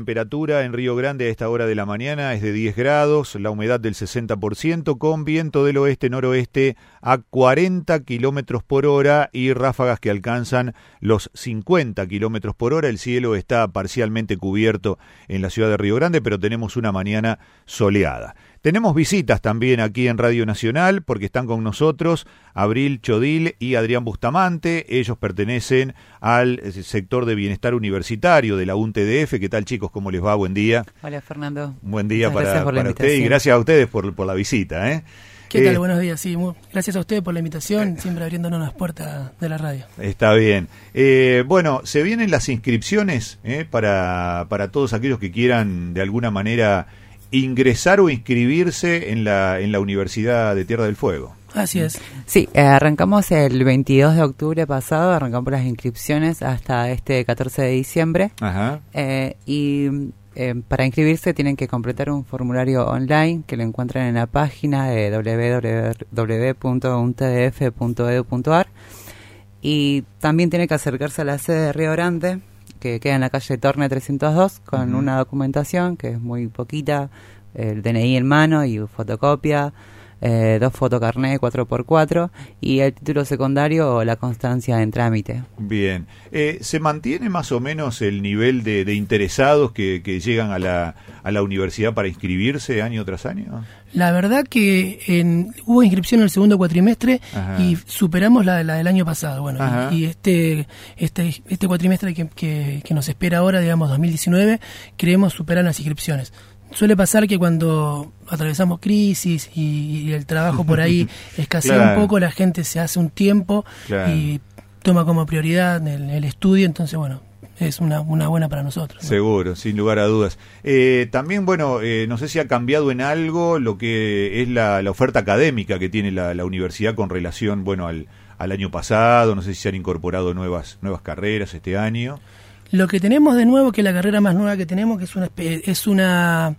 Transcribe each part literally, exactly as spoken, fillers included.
temperatura en Río Grande a esta hora de la mañana es de diez grados, la humedad del sesenta por ciento, con viento del oeste-noroeste a cuarenta kilómetros por hora y ráfagas que alcanzan los cincuenta kilómetros por hora. El cielo está parcialmente cubierto en la ciudad de Río Grande, pero tenemos una mañana soleada. Tenemos visitas también aquí en Radio Nacional porque están con nosotros Abril Chodil y Adrián Bustamante. Ellos pertenecen al sector de bienestar universitario de la U N T D F. ¿Qué tal, chicos? ¿Cómo les va? Buen día. Hola, Fernando. Buen día para, para usted y gracias a ustedes por, por la visita, ¿eh? ¿Qué tal? Eh, Buenos días. Sí, muy, gracias a ustedes por la invitación, siempre abriéndonos las puertas de la radio. Está bien. Eh, bueno, se vienen las inscripciones ¿eh? para, para todos aquellos que quieran de alguna manera ingresar o inscribirse en la en la Universidad de Tierra del Fuego. Así es. Sí, eh, arrancamos el veintidós de octubre pasado, arrancamos las inscripciones hasta este catorce de diciembre. Ajá. Eh, y eh, para inscribirse tienen que completar un formulario online que lo encuentran en la página de doble u doble u doble u punto u n t d f punto e d u punto a r y también tienen que acercarse a la sede de Río Grande, que queda en la calle Torne trescientos dos, con uh-huh. una documentación que es muy poquita, el D N I en mano y fotocopia, eh, dos fotocarné cuatro por cuatro y el título secundario o la constancia en trámite. Bien. Eh, ¿Se mantiene más o menos el nivel de, de interesados que, que llegan a la, a la universidad para inscribirse año tras año? La verdad que en, hubo inscripción en el segundo cuatrimestre. Ajá. Y superamos la, la del año pasado. Bueno, y, y este este este cuatrimestre que, que, que nos espera ahora, digamos dos mil diecinueve, creemos superar las inscripciones. Suele pasar que cuando atravesamos crisis y, y el trabajo por ahí escasea claro. un poco, la gente se hace un tiempo claro. y toma como prioridad el, el estudio, entonces bueno, es una, una buena para nosotros, ¿no? Seguro, sin lugar a dudas. Eh, también, bueno, eh, no sé si ha cambiado en algo lo que es la, la oferta académica que tiene la, la universidad con relación, bueno, al, al año pasado. No sé si se han incorporado nuevas, nuevas carreras este año. Lo que tenemos de nuevo, que es la carrera más nueva que tenemos, que es una es una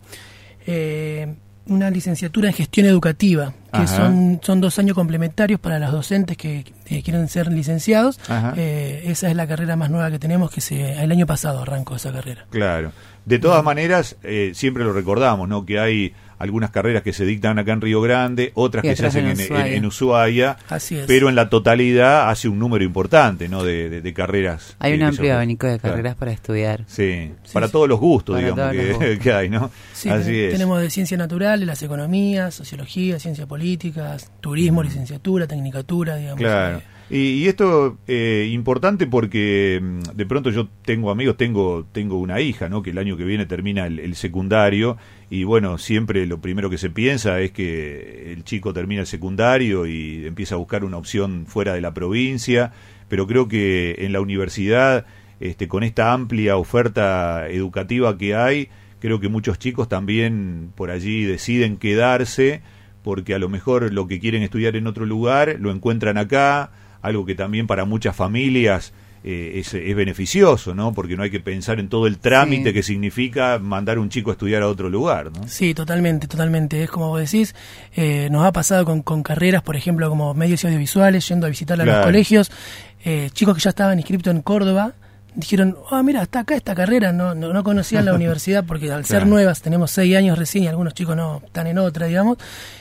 eh, una licenciatura en gestión educativa, que son son dos años complementarios para los docentes que, que quieren ser licenciados. Eh, esa es la carrera más nueva que tenemos, que se el año pasado arrancó esa carrera. Claro. De todas maneras, eh, siempre lo recordamos, ¿no? Que hay algunas carreras que se dictan acá en Río Grande, otras que se hacen en Ushuaia, en, en Ushuaia. Así es. Pero en la totalidad hace un número importante, ¿no? De, de, de carreras. Hay un que, amplio que abanico de carreras claro. para estudiar. Sí, sí para sí. todos los gustos, para digamos, que, gustos. que hay, ¿no? Sí, así ten, es. Tenemos de ciencias naturales, las economías, sociología, ciencias políticas, turismo, mm. licenciatura, tecnicatura, digamos. Claro. Eh, Y, y esto eh, importante porque de pronto yo tengo amigos, tengo tengo una hija, ¿no? Que el año que viene termina el, el secundario y bueno, siempre lo primero que se piensa es que el chico termina el secundario y empieza a buscar una opción fuera de la provincia, pero creo que en la universidad, este, con esta amplia oferta educativa que hay, creo que muchos chicos también por allí deciden quedarse porque a lo mejor lo que quieren estudiar en otro lugar lo encuentran acá. Algo que también para muchas familias eh, es, es beneficioso, ¿no? Porque no hay que pensar en todo el trámite sí. que significa mandar a un chico a estudiar a otro lugar, ¿no? Sí, totalmente, totalmente. Es como vos decís, eh, nos ha pasado con, con carreras, por ejemplo, como medios audiovisuales, yendo a visitar a claro. los colegios, eh, chicos que ya estaban inscritos en Córdoba, dijeron, ah, oh, mira, está acá esta carrera, no no, no conocían la universidad porque al ser claro. nuevas, tenemos seis años recién y algunos chicos no están en otra, digamos.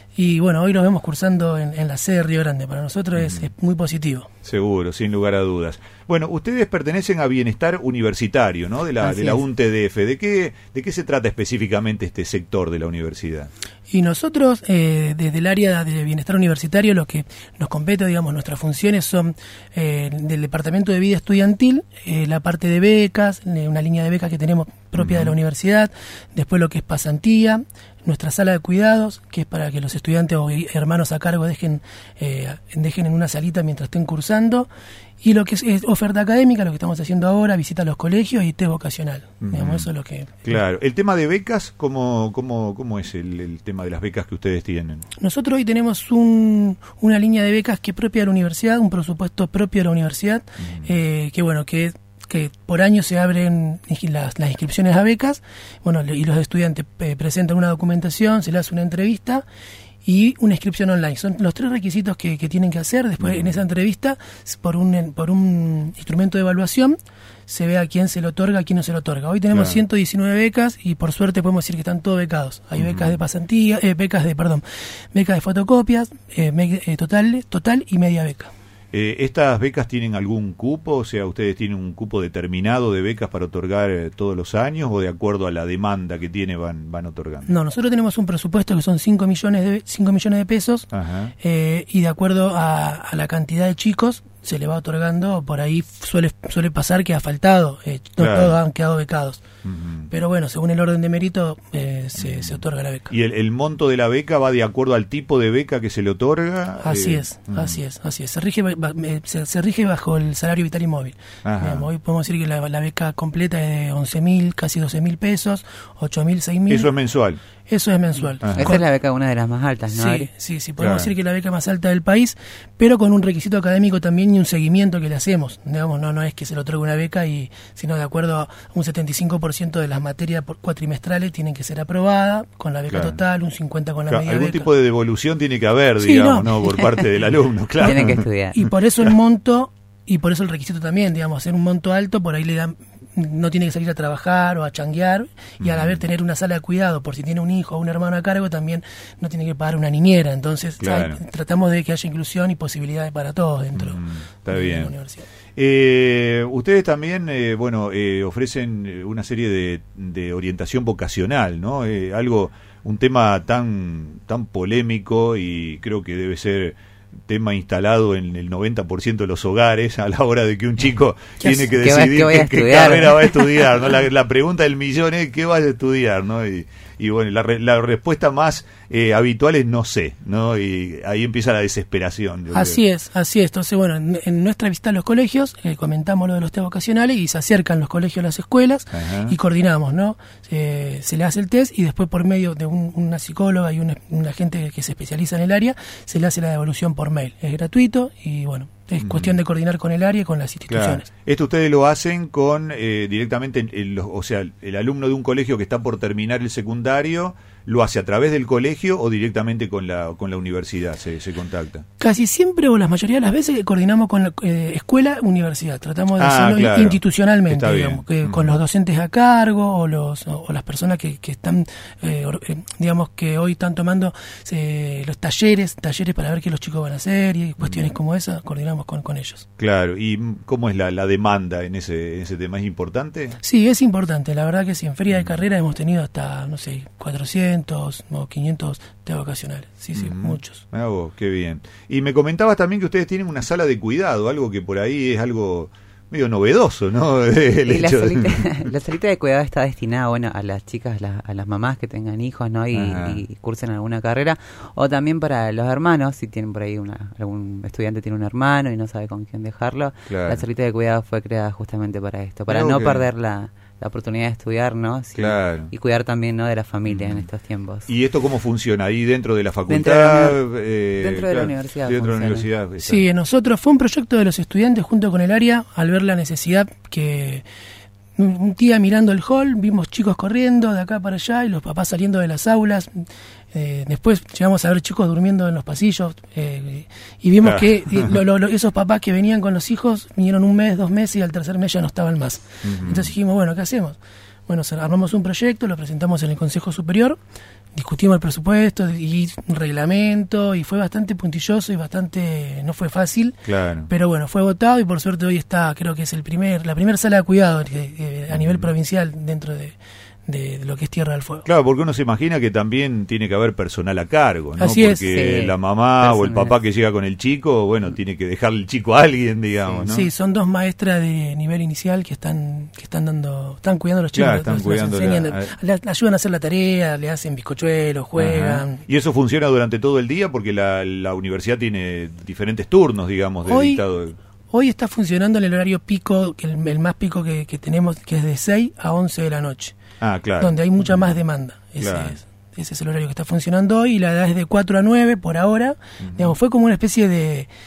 Y bueno, hoy los vemos cursando en, en la sede de Río Grande. Para nosotros es, es muy positivo. Seguro, sin lugar a dudas. Bueno, ustedes pertenecen a Bienestar Universitario, ¿no? De la, de la U N T D F. ¿De qué, ¿De qué se trata específicamente este sector de la universidad? Y nosotros, eh, desde el área de Bienestar Universitario, lo que nos compete, digamos, nuestras funciones son eh, del Departamento de Vida Estudiantil, eh, la parte de becas, eh, una línea de becas que tenemos propia uh-huh. de la universidad, después lo que es pasantía, nuestra sala de cuidados, que es para que los estudiantes o hermanos a cargo dejen eh, dejen en una salita mientras estén cursando, y lo que es, es oferta académica, lo que estamos haciendo ahora, visita a los colegios y test vocacional. Uh-huh. Digamos, eso es lo que... Claro. El tema de becas, ¿cómo, cómo, cómo es el, el tema de las becas que ustedes tienen? Nosotros hoy tenemos un, una línea de becas que es propia de la universidad, un presupuesto propio de la universidad, uh-huh. eh, que bueno, que que por año se abren las, las inscripciones a becas, bueno, y los estudiantes eh, presentan una documentación, se les hace una entrevista y una inscripción online. Son los tres requisitos que, que tienen que hacer. Después, uh-huh. en esa entrevista, por un, por un instrumento de evaluación, se ve a quién se le otorga, a quién no se le otorga. Hoy tenemos claro. ciento diecinueve becas y por suerte podemos decir que están todos becados. Hay uh-huh. becas de pasantía, eh, becas de, perdón, becas de fotocopias, eh, me, eh, total, total y media beca. Eh, ¿Estas becas tienen algún cupo? O sea, ¿ustedes tienen un cupo determinado de becas para otorgar eh, todos los años o de acuerdo a la demanda que tiene van van otorgando? No, nosotros tenemos un presupuesto que son cinco millones de, cinco millones de pesos eh, y de acuerdo a, a la cantidad de chicos se le va otorgando. Por ahí suele suele pasar que ha faltado, eh, no claro. todos han quedado becados. Uh-huh. Pero bueno, según el orden de mérito eh, se, uh-huh. se otorga la beca. ¿Y el, el monto de la beca va de acuerdo al tipo de beca que se le otorga? Así eh, es, uh-huh. así es, así es. Se rige, se, se rige bajo el salario vital y móvil. Digamos, hoy podemos decir que la, la beca completa es de once mil, casi doce mil pesos, ocho mil, seis mil. ¿Eso es mensual? Eso es mensual. Ajá. Esa es la beca, una de las más altas, ¿no? Sí, sí, sí, podemos claro. decir que es la beca más alta del país, pero con un requisito académico también y un seguimiento que le hacemos. Digamos, no no es que se le otorgue una beca, y sino de acuerdo a un setenta y cinco por ciento de las materias cuatrimestrales tienen que ser aprobadas con la beca claro. total, un cincuenta por ciento con la claro, media algún beca. Algún tipo de devolución tiene que haber, sí, digamos, no. ¿no? Por parte del alumno, claro. Tienen que estudiar. Y por eso el monto, y por eso el requisito también, digamos, hacer un monto alto, por ahí le dan, no tiene que salir a trabajar o a changuear, y al haber tener una sala de cuidado por si tiene un hijo o un hermano a cargo, también no tiene que pagar una niñera. Entonces claro. hay, tratamos de que haya inclusión y posibilidades para todos dentro mm, está de bien. la universidad. Eh, ustedes también, eh, bueno, eh, ofrecen una serie de, de orientación vocacional, ¿no? Eh, algo, un tema tan tan polémico y creo que debe ser tema instalado en el noventa por ciento de los hogares a la hora de que un chico tiene que decidir qué, qué, qué carrera va a estudiar, ¿no? La, la pregunta del millón es ¿qué vas a estudiar, ¿no? Y, y bueno, la, la respuesta más eh, habitual es no sé, ¿no? Y ahí empieza la desesperación. Así creo. es, así es. Entonces, bueno, en, en nuestra visita a los colegios eh, comentamos lo de los test vocacionales y se acercan los colegios a las escuelas Ajá. y coordinamos, ¿no? Eh, se le hace el test y después por medio de un, una psicóloga y una, una gente que se especializa en el área, se le hace la devolución por mail. Es gratuito y bueno, es mm. cuestión de coordinar con el área y con las instituciones. Claro. Esto ustedes lo hacen con eh, directamente, el, el, o sea, el alumno de un colegio que está por terminar el secundario, ¿lo hace a través del colegio o directamente con la con la universidad se, se contacta? Casi siempre o la mayoría de las veces coordinamos con la eh, escuela, universidad. Tratamos de ah, hacerlo claro. institucionalmente, digamos, que, mm. con los docentes a cargo o los o, o las personas que, que están, eh, digamos, que hoy están tomando eh, los talleres, talleres para ver qué los chicos van a hacer y cuestiones mm. como esas, coordinamos con, con ellos. Claro, ¿y cómo es la, la demanda en ese, en ese tema? ¿Es importante? Sí, es importante, la verdad que sí. En feria mm. de carrera hemos tenido hasta, no sé, cuatrocientos o quinientos de vocacionales, sí, sí, mm. muchos. Ah, vos, qué bien. Y me comentabas también que ustedes tienen una sala de cuidado, algo que por ahí es algo medio novedoso, ¿no? El y la, hecho salita, de... la salita de cuidado está destinada, bueno, a las chicas, la, a las mamás que tengan hijos, ¿no? Y, y cursen alguna carrera, o también para los hermanos, si tienen por ahí una, algún estudiante tiene un hermano y no sabe con quién dejarlo. Claro. La salita de cuidado fue creada justamente para esto, para Creo no que... perder la la oportunidad de estudiar, ¿no? Sí, claro. Y cuidar también, ¿no?, de la familia mm. en estos tiempos. ¿Y esto cómo funciona? ¿Ahí dentro de la facultad? Dentro de la, eh, dentro de claro, la universidad. Dentro de la universidad. Sí, nosotros fue un proyecto de los estudiantes junto con el área al ver la necesidad que... Un día mirando el hall, vimos chicos corriendo de acá para allá y los papás saliendo de las aulas. Eh, después llegamos a ver chicos durmiendo en los pasillos eh, y vimos claro. que lo, lo, lo, esos papás que venían con los hijos vinieron un mes, dos meses y al tercer mes ya no estaban más. Uh-huh. Entonces dijimos, bueno, ¿qué hacemos? Bueno, armamos un proyecto, lo presentamos en el Consejo Superior, discutimos el presupuesto y un reglamento y fue bastante puntilloso y bastante, no fue fácil, claro. pero bueno, fue votado y por suerte hoy está, creo que es el primer la primera sala de cuidado eh, a nivel uh-huh. provincial dentro de, de, de lo que es Tierra del Fuego. Claro, porque uno se imagina que también tiene que haber personal a cargo, ¿no? Así es. Porque sí. la mamá personal. O el papá que llega con el chico, bueno, tiene que dejarle el chico a alguien, digamos, sí, ¿no? Sí, son dos maestras de nivel inicial que están que están dando, están cuidando a los chicos, claro, están los, cuidando los enseñan, la, la, la ayudan a hacer la tarea, le hacen bizcochuelos, juegan. Ajá. ¿Y eso funciona durante todo el día? Porque la, la universidad tiene diferentes turnos, digamos, de Hoy, dictado de... Hoy está funcionando en el horario pico, que el, el más pico que, que tenemos, que es de seis a once de la noche. Ah, claro. Donde hay mucha más demanda. Ese, claro. es, ese es el horario que está funcionando hoy y la edad es de cuatro a nueve por ahora. Uh-huh. Digamos, fue como una especie de,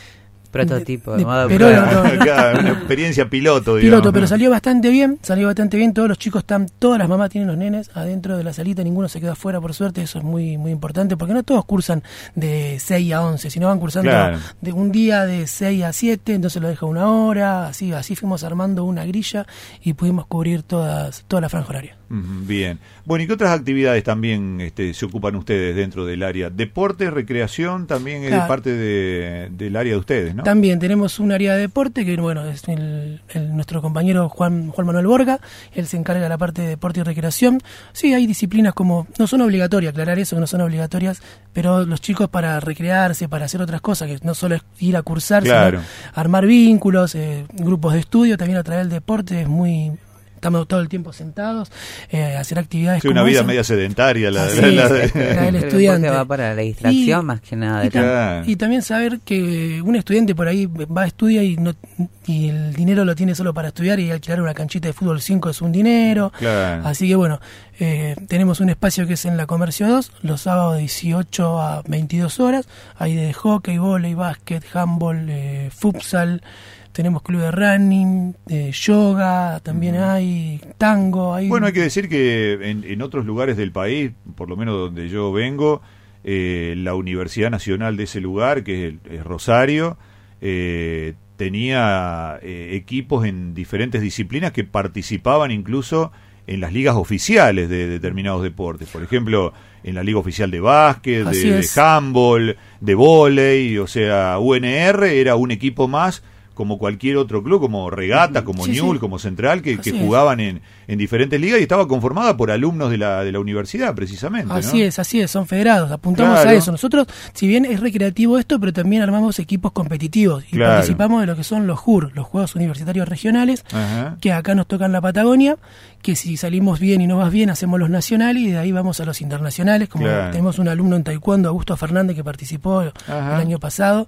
Prototipo, de, de de, modo pero prueba. no, no, Acá, una experiencia piloto, digamos. piloto, pero salió bastante bien, salió bastante bien, todos los chicos están, todas las mamás tienen los nenes adentro de la salita, ninguno se queda afuera, por suerte, eso es muy muy importante, porque no todos cursan de seis a once, sino van cursando Claro. de un día de seis a siete, entonces lo deja una hora, así así fuimos armando una grilla y pudimos cubrir todas toda la franja horaria. Ujú, bien. Bueno, ¿y qué otras actividades también este, se ocupan ustedes dentro del área? Deporte, recreación, también Claro. es parte de, del área de ustedes, ¿no? También tenemos un área de deporte que, bueno, es el, el- nuestro compañero Juan Juan Manuel Borga, él se encarga de la parte de deporte y recreación. Sí, hay disciplinas como, no son obligatorias, aclarar eso, que no son obligatorias, pero los chicos para recrearse, para hacer otras cosas, que no solo es ir a cursar, Claro. sino armar vínculos, eh, grupos de estudio, también a través del deporte es muy... Estamos todo el tiempo sentados, eh, hacer actividades Sí, una como vida esa. media sedentaria. La, Así la- es, la de- la del El deporte estudiante. va para la distracción Y- más que nada. Y, de la- tam- Claro. y también saber que un estudiante por ahí va a estudiar y no y el dinero lo tiene solo para estudiar y alquilar una canchita de fútbol cinco es un dinero. Claro. Así que bueno, eh, tenemos un espacio que es en la Comercio dos, los sábados de dieciocho a veintidós horas. Hay de hockey, vóley, básquet, handball, eh, futsal. Tenemos club de running, de yoga, también hay tango. Hay Bueno, hay que decir que en, en otros lugares del país, por lo menos donde yo vengo, eh, la Universidad Nacional de ese lugar, que es, el, es Rosario, eh, tenía eh, equipos en diferentes disciplinas que participaban incluso en las ligas oficiales de determinados deportes. Por ejemplo, en la liga oficial de básquet, Así de, de es. handball, de vóley, o sea, U N R era un equipo más como cualquier otro club, como Regata, como Sí, Newell, sí. como Central, que, que Así es. jugaban en, en diferentes ligas y estaba conformada por alumnos de la, de la universidad, precisamente. Así ¿no? es, así es, son federados, apuntamos Claro. a eso. Nosotros, si bien es recreativo esto, pero también armamos equipos competitivos y Claro. participamos de lo que son los J U R, los Juegos Universitarios Regionales, Ajá. que acá nos tocan la Patagonia, que si salimos bien y no vas bien, hacemos los nacionales y de ahí vamos a los internacionales, como Claro. tenemos un alumno en taekwondo, Augusto Fernández, que participó Ajá. el año pasado.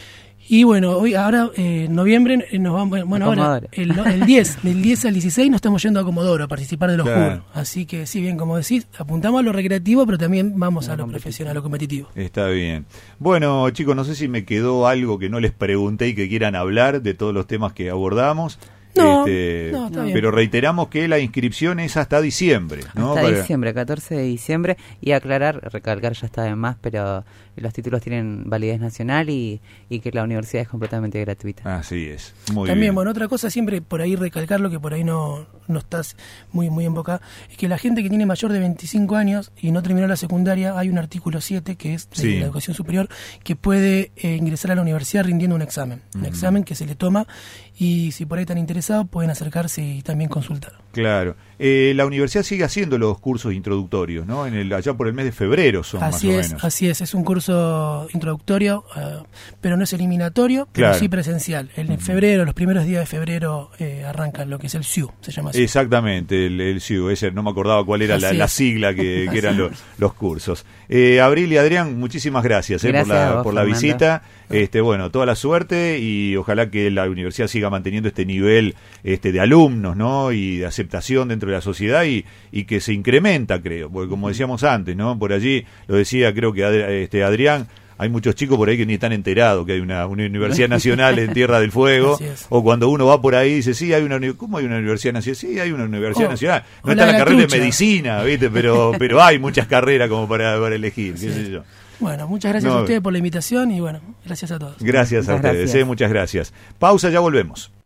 Y bueno, hoy ahora eh, en noviembre eh, nos vamos, bueno, A ahora Comodoro. el, el diez, del diez al dieciséis nos estamos yendo a Comodoro a participar de los Claro. J U R. Así que sí, bien como decís, apuntamos a lo recreativo, pero también vamos A a lo lo competitivo. profesional, a lo competitivo. Está bien. Bueno, chicos, no sé si me quedó algo que no les pregunté y que quieran hablar de todos los temas que abordamos. No, Este, no, está bien. pero reiteramos que la inscripción es hasta diciembre, ¿no? Hasta Para- diciembre, catorce de diciembre. Y aclarar, recalcar ya está de más, pero los títulos tienen validez nacional y, y que la universidad es completamente gratuita. Así es. Muy También, bien. bueno, otra cosa, siempre por ahí recalcarlo, que por ahí no, no estás muy muy en boca, es que la gente que tiene mayor de veinticinco años y no terminó la secundaria, hay un artículo siete, que es de Sí. la educación superior, que puede eh, ingresar a la universidad rindiendo un examen. Un Ujú. examen que se le toma y si por ahí están interesados pueden acercarse y también consultar. Claro. Eh, la universidad sigue haciendo los cursos introductorios, ¿no? En el, allá por el mes de febrero son Así más o es, menos. así es, es un curso introductorio, eh, pero no es eliminatorio, pero Claro. sí presencial. En febrero, los primeros días de febrero eh, arrancan lo que es el S I U, se llama así. Exactamente, el, el S I U, ese, no me acordaba cuál era la, Así la es. sigla que, que eran los, los cursos. Eh, Abril y Adrián, muchísimas gracias, eh, Gracias por la, a vos, por la Fernando. visita. Este, bueno, toda la suerte y ojalá que la universidad siga manteniendo este nivel este, de alumnos, ¿no? Y de aceptación dentro de la sociedad y, y que se incrementa, creo, porque como decíamos antes, ¿no? Por allí, lo decía creo que Ad- este, Adrián, hay muchos chicos por ahí que ni están enterados que hay una, una universidad nacional en Tierra del Fuego, Así es. o cuando uno va por ahí y dice, sí, hay una uni- ¿cómo hay una universidad nacional? Sí, hay una universidad Oh, nacional. No o está la la de la carrera trucha. de medicina, ¿viste? Pero, pero hay muchas carreras como para, para elegir, qué Sí. sé yo. Bueno, muchas gracias No, a ustedes por la invitación y bueno, gracias a todos. Gracias a Muchas ustedes, gracias. eh, muchas gracias. Pausa, ya volvemos.